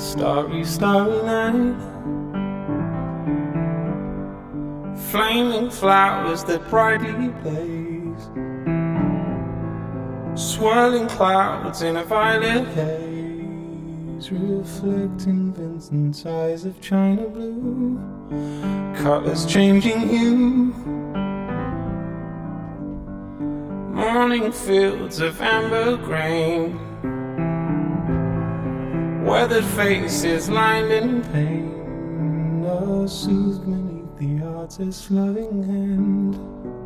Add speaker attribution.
Speaker 1: Starry, starry night. Flaming flowers that brightly blaze. Swirling clouds in a violet haze, reflecting Vincent's eyes of china blue. Colors changing hue. Morning fields of amber grain. Weathered faces lined in pain are soothed beneath the artist's loving hand.